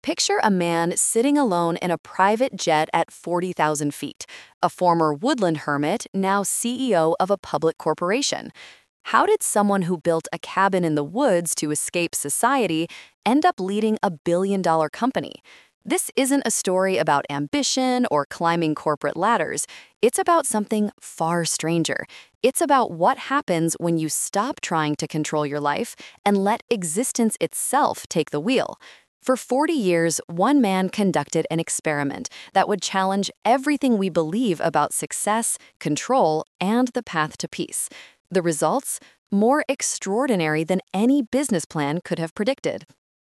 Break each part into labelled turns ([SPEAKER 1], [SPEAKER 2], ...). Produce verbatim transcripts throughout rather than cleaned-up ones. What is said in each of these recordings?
[SPEAKER 1] Picture a man sitting alone in a private jet at forty thousand feet, a former woodland hermit, now C E O of a public corporation. How did someone who built a cabin in the woods to escape society end up leading a billion dollar company? This isn't a story about ambition or climbing corporate ladders. It's about something far stranger. It's about what happens when you stop trying to control your life and let existence itself take the wheel. For forty years, one man conducted an experiment that would challenge everything we believe about success, control, and the path to peace. The results? More extraordinary than any business plan could have predicted.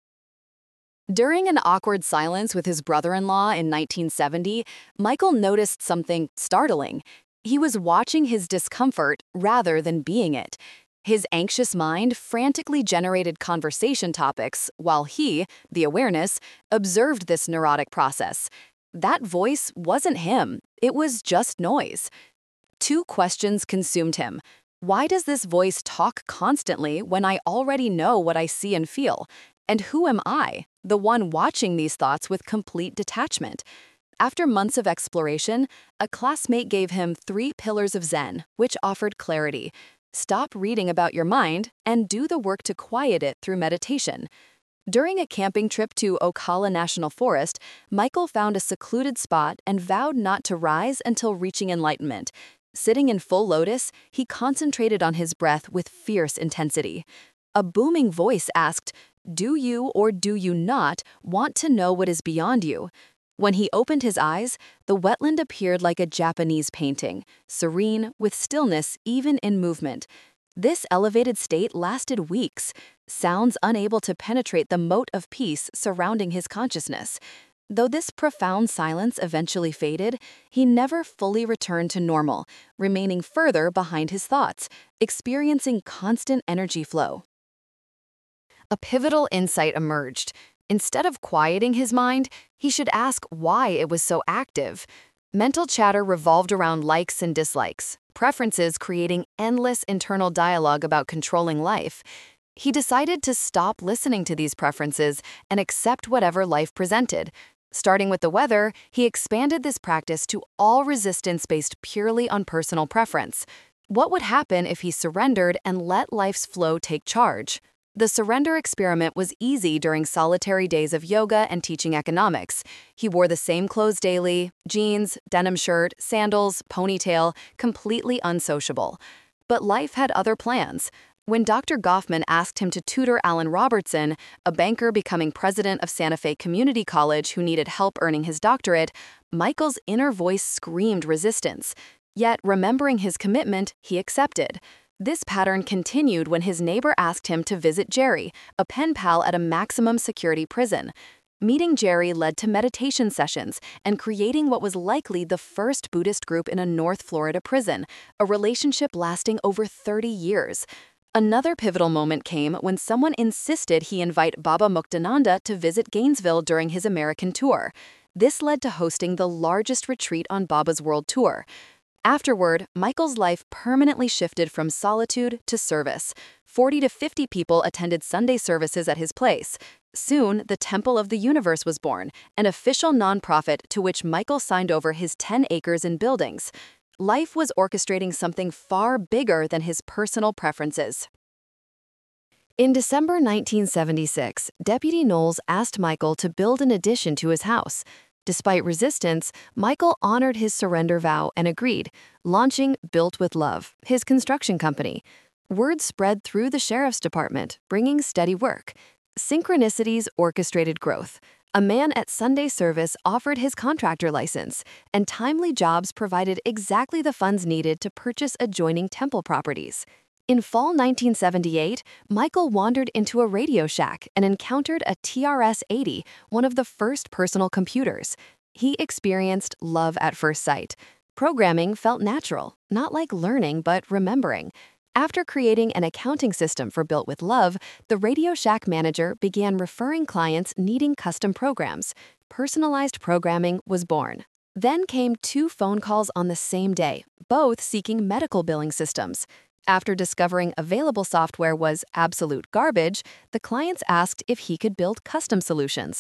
[SPEAKER 1] During an awkward silence with his brother-in-law in nineteen seventy, Michael noticed something startling. He was watching his discomfort rather than being it. His anxious mind frantically generated conversation topics while he, the awareness, observed this neurotic process. That voice wasn't him. It was just noise. Two questions consumed him. Why does this voice talk constantly when I already know what I see and feel? And who am I, the one watching these thoughts with complete detachment? After months of exploration, a classmate gave him three pillars of Zen, which offered clarity. Stop reading about your mind and do the work to quiet it through meditation. During a camping trip to Ocala National Forest, Michael found a secluded spot and vowed not to rise until reaching enlightenment. Sitting in full lotus, he concentrated on his breath with fierce intensity. A booming voice asked, "Do you or do you not want to know what is beyond you?" When he opened his eyes, the wetland appeared like a Japanese painting, serene, with stillness even in movement. This elevated state lasted weeks, sounds unable to penetrate the moat of peace surrounding his consciousness. Though this profound silence eventually faded, he never fully returned to normal, remaining further behind his thoughts, experiencing constant energy flow. A pivotal insight emerged. Instead of quieting his mind, he should ask why it was so active. Mental chatter revolved around likes and dislikes, preferences creating endless internal dialogue about controlling life. He decided to stop listening to these preferences and accept whatever life presented. Starting with the weather, he expanded this practice to all resistance based purely on personal preference. What would happen if he surrendered and let life's flow take charge? The surrender experiment was easy during solitary days of yoga and teaching economics. He wore the same clothes daily, jeans, denim shirt, sandals, ponytail, completely unsociable. But life had other plans. When Doctor Goffman asked him to tutor Alan Robertson, a banker becoming president of Santa Fe Community College who needed help earning his doctorate, Michael's inner voice screamed resistance. Yet, remembering his commitment, he accepted. This pattern continued when his neighbor asked him to visit Jerry, a pen pal at a maximum security prison. Meeting Jerry led to meditation sessions and creating what was likely the first Buddhist group in a North Florida prison, a relationship lasting over thirty years. Another pivotal moment came when someone insisted he invite Baba Muktananda to visit Gainesville during his American tour. This led to hosting the largest retreat on Baba's world tour. Afterward, Michael's life permanently shifted from solitude to service. forty to fifty people attended Sunday services at his place. Soon, the Temple of the Universe was born, an official nonprofit to which Michael signed over his ten acres in buildings. Life was orchestrating something far bigger than his personal preferences. In December nineteen seventy-six, Deputy Knowles asked Michael to build an addition to his house. Despite resistance, Michael honored his surrender vow and agreed, launching Built with Love, his construction company. Word spread through the sheriff's department, bringing steady work. Synchronicities orchestrated growth. A man at Sunday service offered his contractor license, and timely jobs provided exactly the funds needed to purchase adjoining temple properties. In fall nineteen seventy-eight, Michael wandered into a Radio Shack and encountered a T R S eighty, one of the first personal computers. He experienced love at first sight. Programming felt natural, not like learning but remembering. After creating an accounting system for Built with Love, the Radio Shack manager began referring clients needing custom programs. Personalized programming was born. Then came two phone calls on the same day, both seeking medical billing systems. After discovering available software was absolute garbage, the clients asked if he could build custom solutions.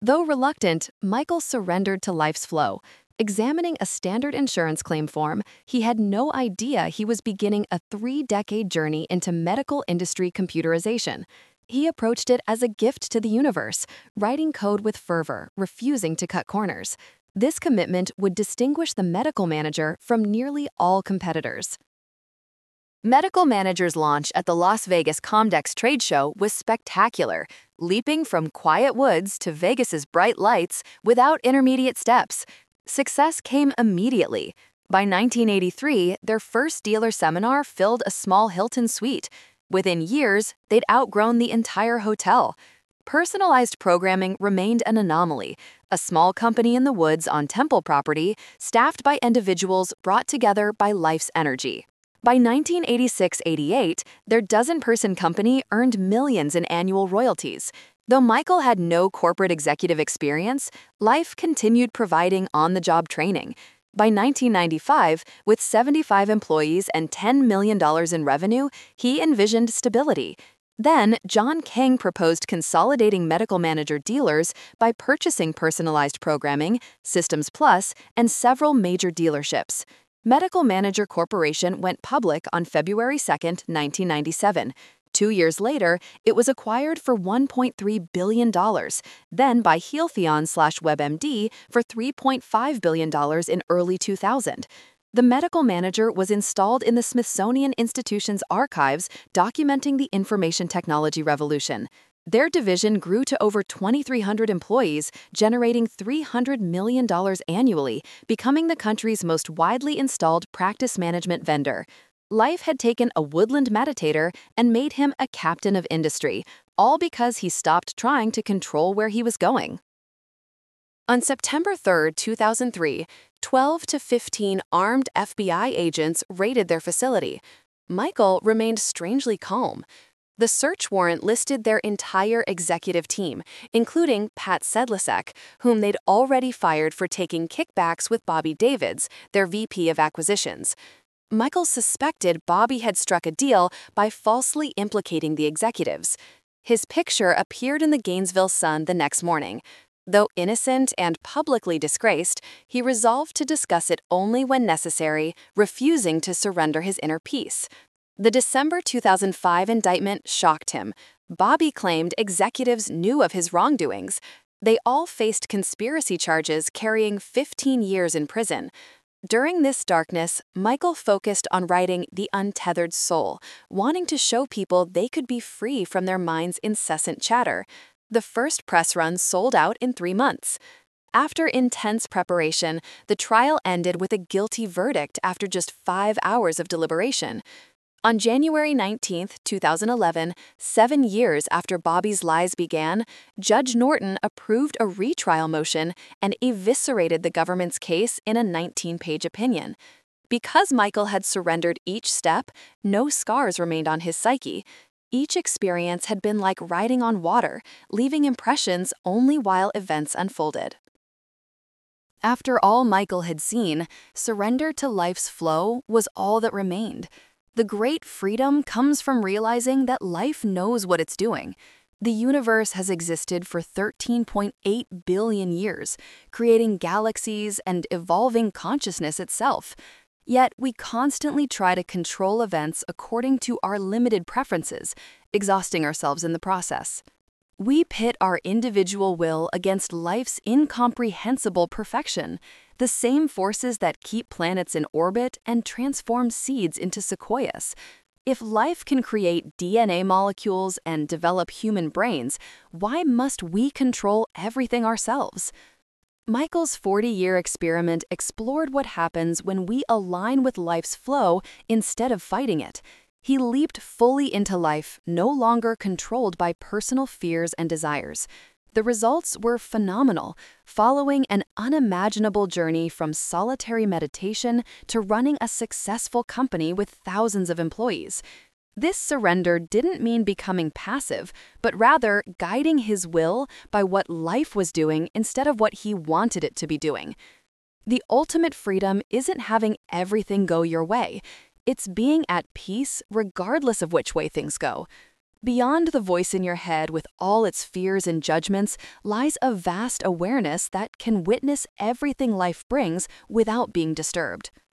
[SPEAKER 1] Though reluctant, Michael surrendered to life's flow. Examining a standard insurance claim form, he had no idea he was beginning a three-decade journey into medical industry computerization. He approached it as a gift to the universe, writing code with fervor, refusing to cut corners. This commitment would distinguish the medical manager from nearly all competitors. Medical Manager's launch at the Las Vegas Comdex trade show was spectacular, leaping from quiet woods to Vegas's bright lights without intermediate steps. Success came immediately. By nineteen eighty-three, their first dealer seminar filled a small Hilton suite. Within years, they'd outgrown the entire hotel. Personalized programming remained an anomaly, a small company in the woods on Temple property, staffed by individuals brought together by life's energy. By nineteen eighty-six eighty-eight, their dozen-person company earned millions in annual royalties. Though Michael had no corporate executive experience, Life continued providing on-the-job training. By nineteen ninety-five, with seventy-five employees and ten million dollars in revenue, he envisioned stability. Then, John King proposed consolidating Medical Manager dealers by purchasing Personalized Programming, Systems Plus, and several major dealerships. Medical Manager Corporation went public on February second, nineteen ninety-seven. Two years later, it was acquired for one point three billion dollars, then by Healtheon slash WebMD for three point five billion dollars in early two thousand. The Medical Manager was installed in the Smithsonian Institution's archives, documenting the information technology revolution. Their division grew to over twenty-three hundred employees, generating three hundred million dollars annually, becoming the country's most widely installed practice management vendor. Life had taken a woodland meditator and made him a captain of industry, all because he stopped trying to control where he was going. On September third, two thousand three, twelve to fifteen armed F B I agents raided their facility. Michael remained strangely calm. The search warrant listed their entire executive team, including Pat Sedlicek, whom they'd already fired for taking kickbacks with Bobby Davids, their V P of acquisitions. Michael suspected Bobby had struck a deal by falsely implicating the executives. His picture appeared in the Gainesville Sun the next morning. Though innocent and publicly disgraced, he resolved to discuss it only when necessary, refusing to surrender his inner peace. The December two thousand five indictment shocked him. Bobby claimed executives knew of his wrongdoings. They all faced conspiracy charges carrying fifteen years in prison. During this darkness, Michael focused on writing The Untethered Soul, wanting to show people they could be free from their mind's incessant chatter. The first press run sold out in three months. After intense preparation, the trial ended with a guilty verdict after just five hours of deliberation. On January nineteenth, two thousand eleven, seven years after Bobby's lies began, Judge Norton approved a retrial motion and eviscerated the government's case in a nineteen-page opinion. Because Michael had surrendered each step, no scars remained on his psyche. Each experience had been like riding on water, leaving impressions only while events unfolded. After all Michael had seen, surrender to life's flow was all that remained. The great freedom comes from realizing that life knows what it's doing. The universe has existed for thirteen point eight billion years, creating galaxies and evolving consciousness itself. Yet we constantly try to control events according to our limited preferences, exhausting ourselves in the process. We pit our individual will against life's incomprehensible perfection, the same forces that keep planets in orbit and transform seeds into sequoias. If life can create D N A molecules and develop human brains, why must we control everything ourselves? Michael's forty-year experiment explored what happens when we align with life's flow instead of fighting it. He leaped fully into life, no longer controlled by personal fears and desires. The results were phenomenal, following an unimaginable journey from solitary meditation to running a successful company with thousands of employees. This surrender didn't mean becoming passive, but rather guiding his will by what life was doing instead of what he wanted it to be doing. The ultimate freedom isn't having everything go your way. It's being at peace regardless of which way things go. Beyond the voice in your head with all its fears and judgments lies a vast awareness that can witness everything life brings without being disturbed.